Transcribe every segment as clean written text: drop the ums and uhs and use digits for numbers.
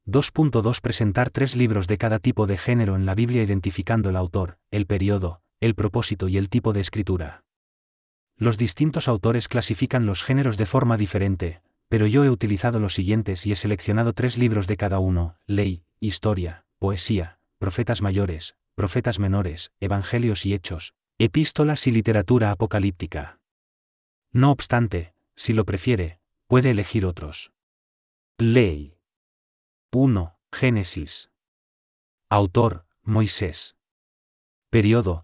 2.2 Presentar 3 libros de cada tipo de género en la Biblia identificando el autor, el periodo, el propósito y el tipo de escritura. Los distintos autores clasifican los géneros de forma diferente, pero yo he utilizado los siguientes y he seleccionado 3 libros de cada uno: ley, historia, poesía, profetas mayores, profetas menores, evangelios y hechos, epístolas y literatura apocalíptica. No obstante, si lo prefiere, puede elegir otros. Ley. 1. Génesis. Autor, Moisés. Periodo,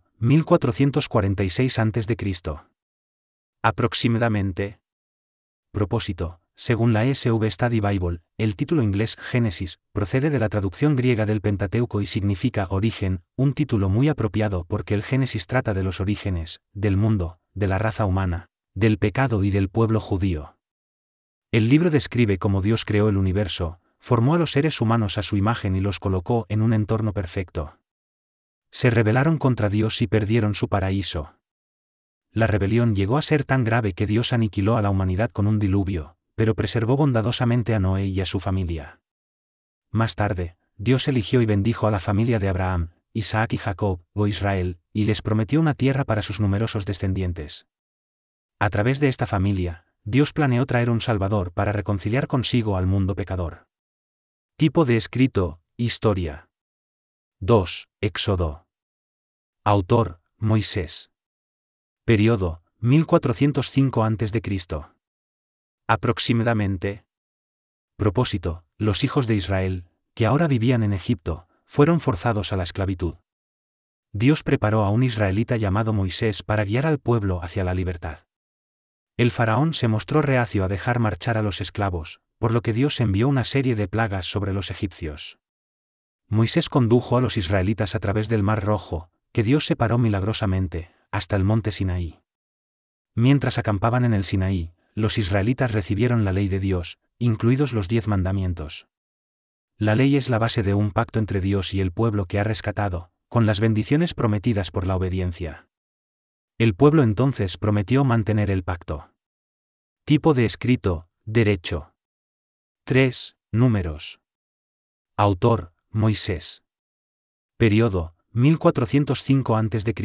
1446 a.C. Aproximadamente. Propósito. Según la ESV Study Bible, el título inglés Génesis procede de la traducción griega del Pentateuco y significa origen, un título muy apropiado porque el Génesis trata de los orígenes, del mundo, de la raza humana, del pecado y del pueblo judío. El libro describe cómo Dios creó el universo, formó a los seres humanos a su imagen y los colocó en un entorno perfecto. Se rebelaron contra Dios y perdieron su paraíso. La rebelión llegó a ser tan grave que Dios aniquiló a la humanidad con un diluvio, pero preservó bondadosamente a Noé y a su familia. Más tarde, Dios eligió y bendijo a la familia de Abraham, Isaac y Jacob, o Israel, y les prometió una tierra para sus numerosos descendientes. A través de esta familia, Dios planeó traer un Salvador para reconciliar consigo al mundo pecador. Tipo de escrito, historia. 2. Éxodo. Autor, Moisés. Periodo, 1405 a.C. Aproximadamente. Propósito, los hijos de Israel, que ahora vivían en Egipto, fueron forzados a la esclavitud. Dios preparó a un israelita llamado Moisés para guiar al pueblo hacia la libertad. El faraón se mostró reacio a dejar marchar a los esclavos, por lo que Dios envió una serie de plagas sobre los egipcios. Moisés condujo a los israelitas a través del Mar Rojo, que Dios separó milagrosamente, hasta el monte Sinaí. Mientras acampaban en el Sinaí, los israelitas recibieron la ley de Dios, incluidos los 10 mandamientos. La ley es la base de un pacto entre Dios y el pueblo que ha rescatado, con las bendiciones prometidas por la obediencia. El pueblo entonces prometió mantener el pacto. Tipo de escrito, derecho. 3. Números. Autor, Moisés. Periodo, 1405 a.C.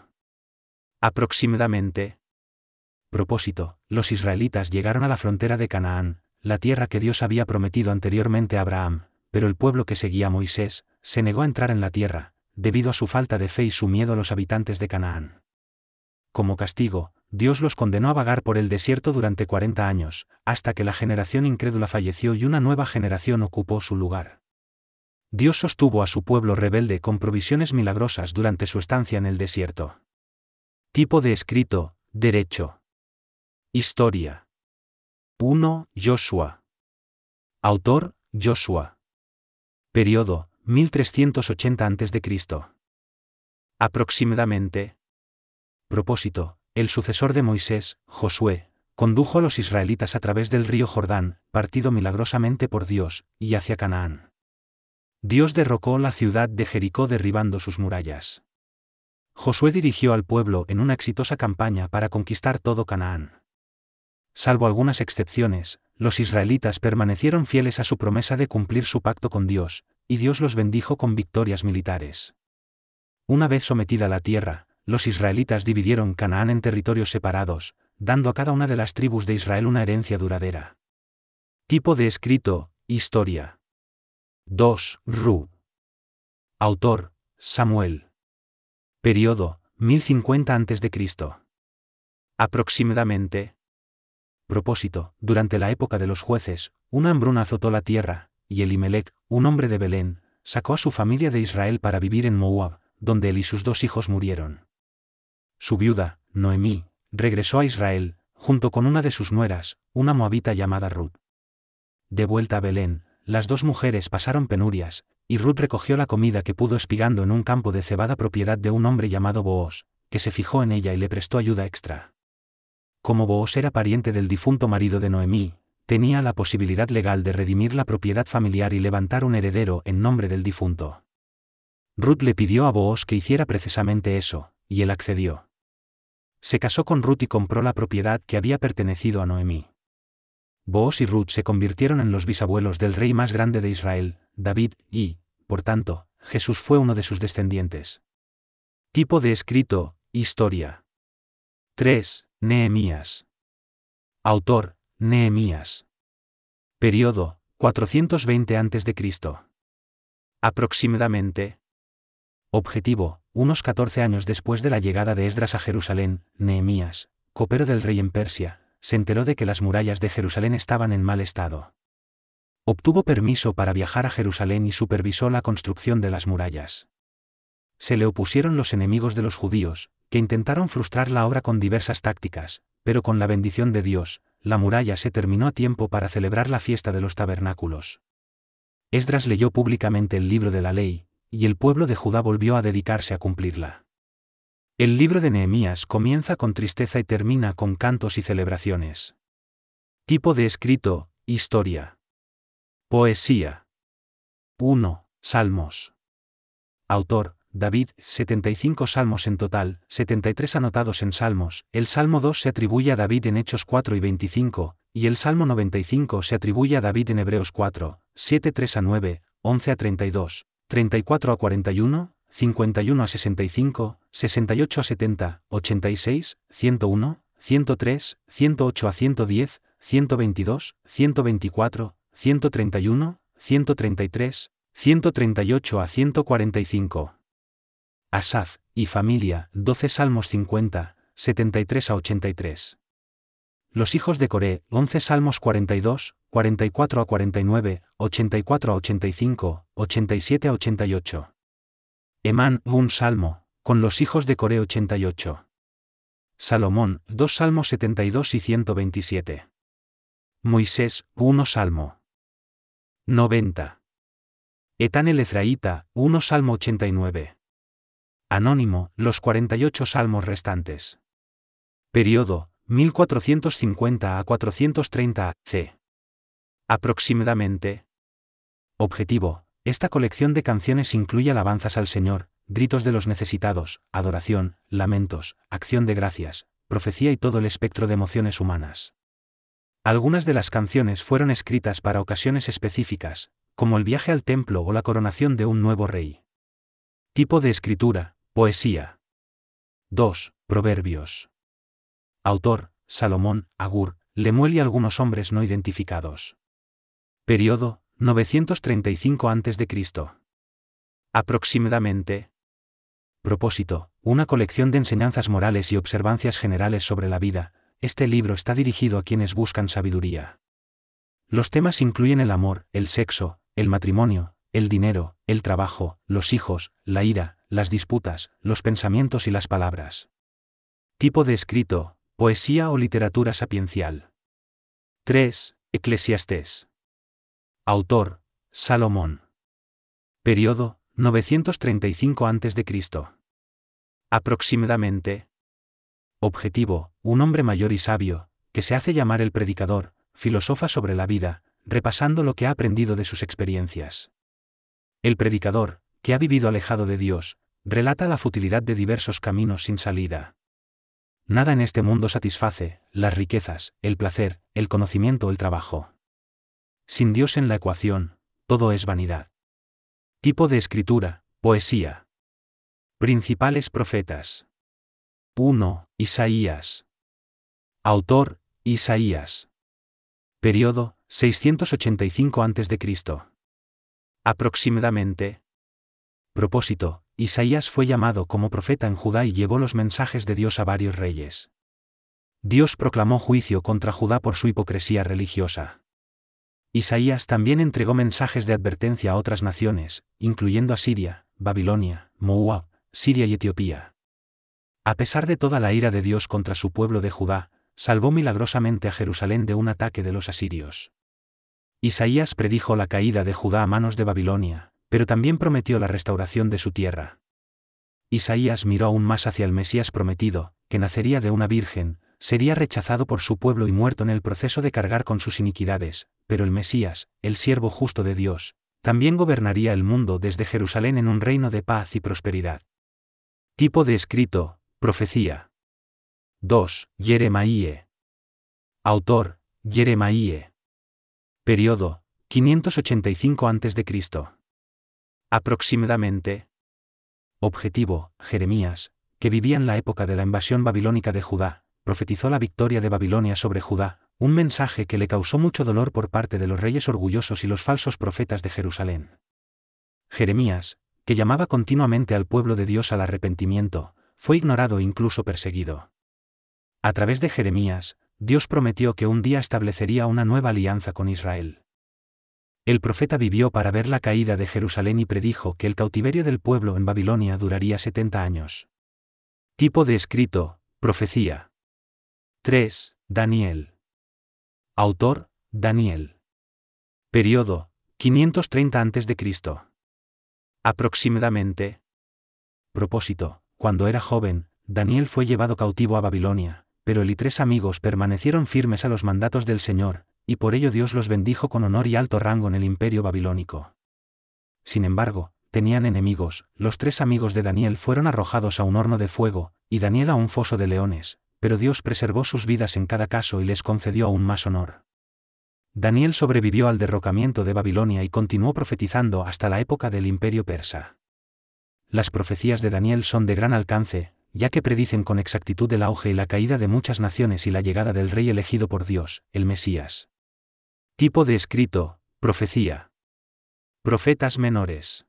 Aproximadamente. Propósito, los israelitas llegaron a la frontera de Canaán, la tierra que Dios había prometido anteriormente a Abraham, pero el pueblo que seguía a Moisés, se negó a entrar en la tierra, debido a su falta de fe y su miedo a los habitantes de Canaán. Como castigo, Dios los condenó a vagar por el desierto durante 40 años, hasta que la generación incrédula falleció y una nueva generación ocupó su lugar. Dios sostuvo a su pueblo rebelde con provisiones milagrosas durante su estancia en el desierto. Tipo de escrito, derecho. Historia. 1. Joshua. Autor, Joshua. Periodo, 1380 a.C. Aproximadamente. Propósito, el sucesor de Moisés, Josué, condujo a los israelitas a través del río Jordán, partido milagrosamente por Dios, y hacia Canaán. Dios derrocó la ciudad de Jericó derribando sus murallas. Josué dirigió al pueblo en una exitosa campaña para conquistar todo Canaán. Salvo algunas excepciones, los israelitas permanecieron fieles a su promesa de cumplir su pacto con Dios, y Dios los bendijo con victorias militares. Una vez sometida la tierra, los israelitas dividieron Canaán en territorios separados, dando a cada una de las tribus de Israel una herencia duradera. Tipo de escrito, historia. 2. Ru. Autor, Samuel. Periodo, 1050 a.C. Aproximadamente. Propósito, durante la época de los jueces, una hambruna azotó la tierra, y Elimelec, un hombre de Belén, sacó a su familia de Israel para vivir en Moab, donde él y sus 2 hijos murieron. Su viuda, Noemí, regresó a Israel, junto con una de sus nueras, una moabita llamada Ruth. De vuelta a Belén, las 2 mujeres pasaron penurias, y Ruth recogió la comida que pudo espigando en un campo de cebada propiedad de un hombre llamado Booz, que se fijó en ella y le prestó ayuda extra. Como Booz era pariente del difunto marido de Noemí, tenía la posibilidad legal de redimir la propiedad familiar y levantar un heredero en nombre del difunto. Ruth le pidió a Booz que hiciera precisamente eso, y él accedió. Se casó con Ruth y compró la propiedad que había pertenecido a Noemí. Booz y Ruth se convirtieron en los bisabuelos del rey más grande de Israel, David, y, por tanto, Jesús fue uno de sus descendientes. Tipo de escrito, historia. 3. Nehemías. Autor, Nehemías. Período, 420 a.C. Aproximadamente. Objetivo, unos 14 años después de la llegada de Esdras a Jerusalén, Nehemías, copero del rey en Persia, se enteró de que las murallas de Jerusalén estaban en mal estado. Obtuvo permiso para viajar a Jerusalén y supervisó la construcción de las murallas. Se le opusieron los enemigos de los judíos, que intentaron frustrar la obra con diversas tácticas, pero con la bendición de Dios, la muralla se terminó a tiempo para celebrar la fiesta de los tabernáculos. Esdras leyó públicamente el libro de la ley, y el pueblo de Judá volvió a dedicarse a cumplirla. El libro de Nehemías comienza con tristeza y termina con cantos y celebraciones. Tipo de escrito, historia. Poesía. 1. Salmos. Autor, David, 75 salmos en total, 73 anotados en Salmos. El Salmo 2 se atribuye a David en Hechos 4 y 25, y el Salmo 95 se atribuye a David en Hebreos 4, 7, 3 a 9, 11 a 32, 34 a 41, 51 a 65, 68 a 70, 86, 101, 103, 108 a 110, 122, 124, 131, 133, 138 a 145. Asaf, y familia, 12 Salmos 50, 73 a 83. Los hijos de Coré, 11 Salmos 42, 44 a 49, 84 a 85, 87 a 88. Emán, un Salmo, con los hijos de Coré 88. Salomón, 2 Salmos 72 y 127. Moisés, 1 Salmo. 90. Etán el Ezraíta, 1 Salmo 89. Anónimo, los 48 salmos restantes. Período, 1450 a 430 c. Aproximadamente. Objetivo, esta colección de canciones incluye alabanzas al Señor, gritos de los necesitados, adoración, lamentos, acción de gracias, profecía y todo el espectro de emociones humanas. Algunas de las canciones fueron escritas para ocasiones específicas, como el viaje al templo o la coronación de un nuevo rey. Tipo de escritura, poesía. 2. Proverbios. Autor, Salomón, Agur, Lemuel y algunos hombres no identificados. Período, 935 a.C. Aproximadamente. Propósito, una colección de enseñanzas morales y observancias generales sobre la vida. Este libro está dirigido a quienes buscan sabiduría. Los temas incluyen el amor, el sexo, el matrimonio, el dinero, el trabajo, los hijos, la ira, las disputas, los pensamientos y las palabras. Tipo de escrito, poesía o literatura sapiencial. 3. Eclesiastés. Autor, Salomón. Período, 935 a.C. Aproximadamente. Objetivo, un hombre mayor y sabio, que se hace llamar el predicador, filosofa sobre la vida, repasando lo que ha aprendido de sus experiencias. El predicador, que ha vivido alejado de Dios, relata la futilidad de diversos caminos sin salida. Nada en este mundo satisface, las riquezas, el placer, el conocimiento o el trabajo. Sin Dios en la ecuación, todo es vanidad. Tipo de escritura, poesía. Principales profetas. 1. Isaías. Autor, Isaías. Período, 685 a.C. Aproximadamente. Propósito, Isaías fue llamado como profeta en Judá y llevó los mensajes de Dios a varios reyes. Dios proclamó juicio contra Judá por su hipocresía religiosa. Isaías también entregó mensajes de advertencia a otras naciones, incluyendo a Siria, Babilonia, Moab, Siria y Etiopía. A pesar de toda la ira de Dios contra su pueblo de Judá, salvó milagrosamente a Jerusalén de un ataque de los asirios. Isaías predijo la caída de Judá a manos de Babilonia, pero también prometió la restauración de su tierra. Isaías miró aún más hacia el Mesías prometido, que nacería de una virgen, sería rechazado por su pueblo y muerto en el proceso de cargar con sus iniquidades, pero el Mesías, el siervo justo de Dios, también gobernaría el mundo desde Jerusalén en un reino de paz y prosperidad. Tipo de escrito, profecía. 2. Jeremías. Autor, Jeremías. Período, 585 a.C. Aproximadamente. Objetivo: Jeremías, que vivía en la época de la invasión babilónica de Judá, profetizó la victoria de Babilonia sobre Judá, un mensaje que le causó mucho dolor por parte de los reyes orgullosos y los falsos profetas de Jerusalén. Jeremías, que llamaba continuamente al pueblo de Dios al arrepentimiento, fue ignorado e incluso perseguido. A través de Jeremías, Dios prometió que un día establecería una nueva alianza con Israel. El profeta vivió para ver la caída de Jerusalén y predijo que el cautiverio del pueblo en Babilonia duraría 70 años. Tipo de escrito: profecía. 3. Daniel. Autor: Daniel. Período: 530 a.C. Aproximadamente. Propósito: cuando era joven, Daniel fue llevado cautivo a Babilonia, pero él y 3 amigos permanecieron firmes a los mandatos del Señor, y por ello Dios los bendijo con honor y alto rango en el imperio babilónico. Sin embargo, tenían enemigos. Los 3 amigos de Daniel fueron arrojados a un horno de fuego, y Daniel a un foso de leones, pero Dios preservó sus vidas en cada caso y les concedió aún más honor. Daniel sobrevivió al derrocamiento de Babilonia y continuó profetizando hasta la época del imperio persa. Las profecías de Daniel son de gran alcance, ya que predicen con exactitud el auge y la caída de muchas naciones y la llegada del rey elegido por Dios, el Mesías. Tipo de escrito: profecía. Profetas menores.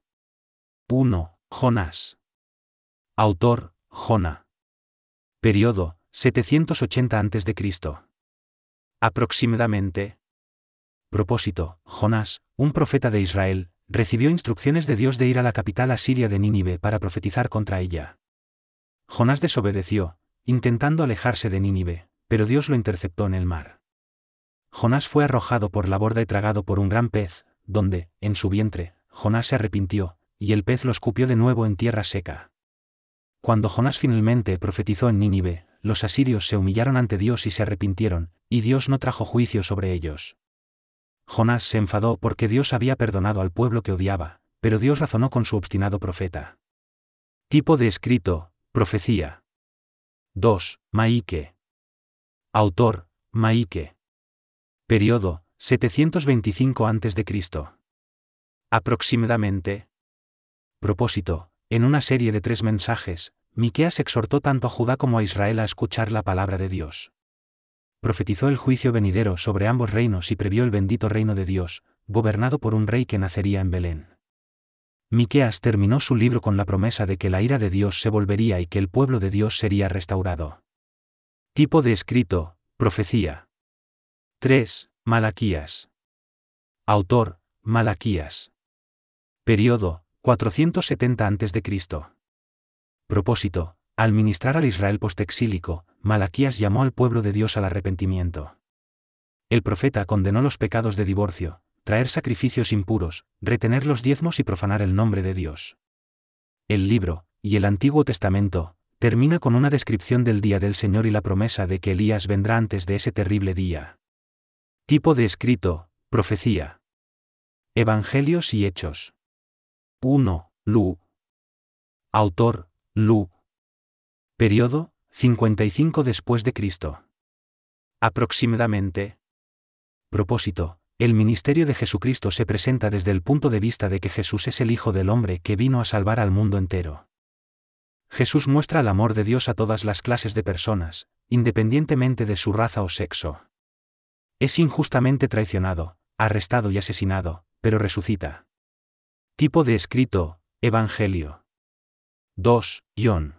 1. Jonás. Autor: Jona. Período: 780 a.C. Aproximadamente. Propósito: Jonás, un profeta de Israel, recibió instrucciones de Dios de ir a la capital asiria de Nínive para profetizar contra ella. Jonás desobedeció, intentando alejarse de Nínive, pero Dios lo interceptó en el mar. Jonás fue arrojado por la borda y tragado por un gran pez, donde, en su vientre, Jonás se arrepintió, y el pez lo escupió de nuevo en tierra seca. Cuando Jonás finalmente profetizó en Nínive, los asirios se humillaron ante Dios y se arrepintieron, y Dios no trajo juicio sobre ellos. Jonás se enfadó porque Dios había perdonado al pueblo que odiaba, pero Dios razonó con su obstinado profeta. Tipo de escrito: profecía. 2. Maíque. Autor: Maíque. Período: 725 a.C. Aproximadamente. Propósito: en una serie de 3 mensajes, Miqueas exhortó tanto a Judá como a Israel a escuchar la palabra de Dios. Profetizó el juicio venidero sobre ambos reinos y previó el bendito reino de Dios, gobernado por un rey que nacería en Belén. Miqueas terminó su libro con la promesa de que la ira de Dios se volvería y que el pueblo de Dios sería restaurado. Tipo de escrito: profecía. 3. Malaquías. Autor: Malaquías. Período: 470 a.C. Propósito: al ministrar al Israel postexílico, Malaquías llamó al pueblo de Dios al arrepentimiento. El profeta condenó los pecados de divorcio, traer sacrificios impuros, retener los diezmos y profanar el nombre de Dios. El libro, y el Antiguo Testamento, termina con una descripción del día del Señor y la promesa de que Elías vendrá antes de ese terrible día. Tipo de escrito: profecía. Evangelios y Hechos. 1. Lu. Autor: Lu. Período: 55 después de Cristo. Aproximadamente. Propósito: el ministerio de Jesucristo se presenta desde el punto de vista de que Jesús es el Hijo del Hombre que vino a salvar al mundo entero. Jesús muestra el amor de Dios a todas las clases de personas, independientemente de su raza o sexo. Es injustamente traicionado, arrestado y asesinado, pero resucita. Tipo de escrito: Evangelio. 2. John.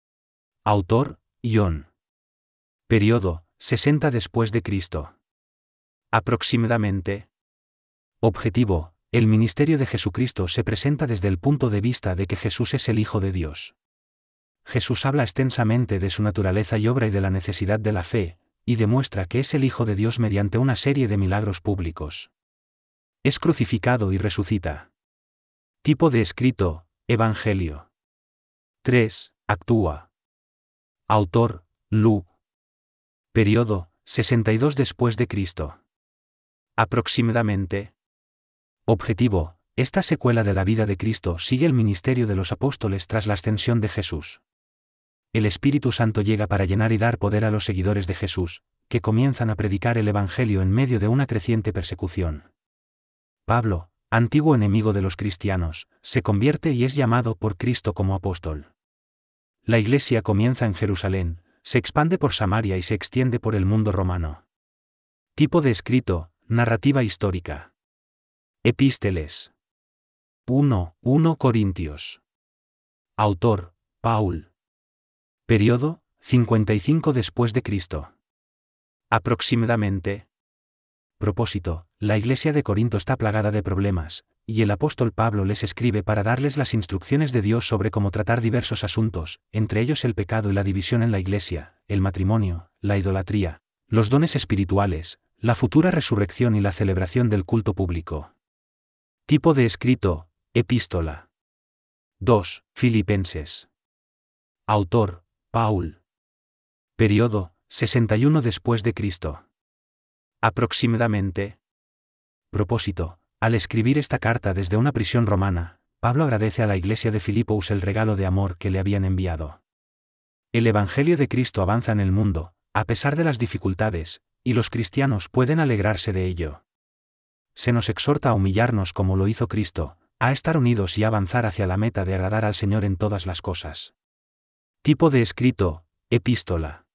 Autor: John. Período: 60 después de Cristo. Aproximadamente. Objetivo: el ministerio de Jesucristo se presenta desde el punto de vista de que Jesús es el Hijo de Dios. Jesús habla extensamente de su naturaleza y obra y de la necesidad de la fe, y demuestra que es el Hijo de Dios mediante una serie de milagros públicos. Es crucificado y resucita. Tipo de escrito: Evangelio. 3. Actúa. Autor: Lu. Período: 62 después de Cristo. Aproximadamente. Objetivo: esta secuela de la vida de Cristo sigue el ministerio de los apóstoles tras la ascensión de Jesús. El Espíritu Santo llega para llenar y dar poder a los seguidores de Jesús, que comienzan a predicar el Evangelio en medio de una creciente persecución. Pablo, antiguo enemigo de los cristianos, se convierte y es llamado por Cristo como apóstol. La Iglesia comienza en Jerusalén, se expande por Samaria y se extiende por el mundo romano. Tipo de escrito: narrativa histórica. Epísteles. 1 Corintios. Autor: Paul. Periodo: 55 después de Cristo. Aproximadamente. Propósito: la iglesia de Corinto está plagada de problemas, y el apóstol Pablo les escribe para darles las instrucciones de Dios sobre cómo tratar diversos asuntos, entre ellos el pecado y la división en la iglesia, el matrimonio, la idolatría, los dones espirituales, la futura resurrección y la celebración del culto público. Tipo de escrito: epístola. 2 Filipenses. Autor: Paul. Periodo: 61 después de Cristo. Aproximadamente. Propósito: al escribir esta carta desde una prisión romana, Pablo agradece a la iglesia de Filipos el regalo de amor que le habían enviado. El Evangelio de Cristo avanza en el mundo, a pesar de las dificultades, y los cristianos pueden alegrarse de ello. Se nos exhorta a humillarnos como lo hizo Cristo, a estar unidos y a avanzar hacia la meta de agradar al Señor en todas las cosas. Tipo de escrito: epístola.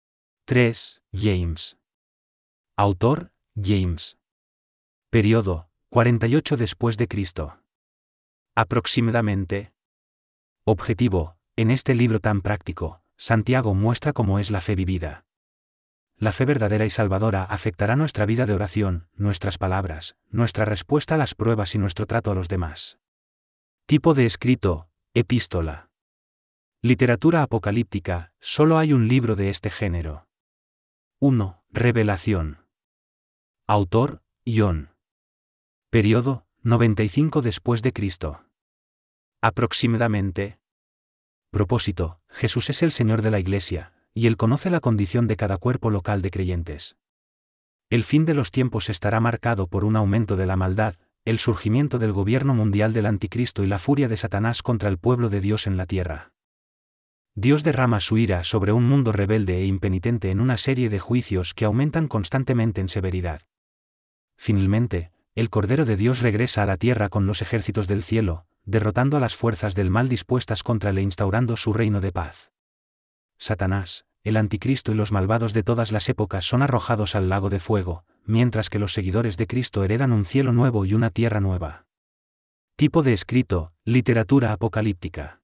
3 James. Autor: James. Periodo: 48 después de Cristo. Aproximadamente. Objetivo: en este libro tan práctico, Santiago muestra cómo es la fe vivida. La fe verdadera y salvadora afectará nuestra vida de oración, nuestras palabras, nuestra respuesta a las pruebas y nuestro trato a los demás. Tipo de escrito: epístola. Literatura apocalíptica: solo hay un libro de este género. 1 Revelación. Autor: John. Periodo: 95 después de Cristo. Aproximadamente. Propósito: Jesús es el Señor de la Iglesia, y Él conoce la condición de cada cuerpo local de creyentes. El fin de los tiempos estará marcado por un aumento de la maldad, el surgimiento del gobierno mundial del Anticristo y la furia de Satanás contra el pueblo de Dios en la tierra. Dios derrama su ira sobre un mundo rebelde e impenitente en una serie de juicios que aumentan constantemente en severidad. Finalmente, el Cordero de Dios regresa a la tierra con los ejércitos del cielo, derrotando a las fuerzas del mal dispuestas contra él e instaurando su reino de paz. Satanás, el Anticristo y los malvados de todas las épocas son arrojados al lago de fuego, mientras que los seguidores de Cristo heredan un cielo nuevo y una tierra nueva. Tipo de escrito: literatura apocalíptica.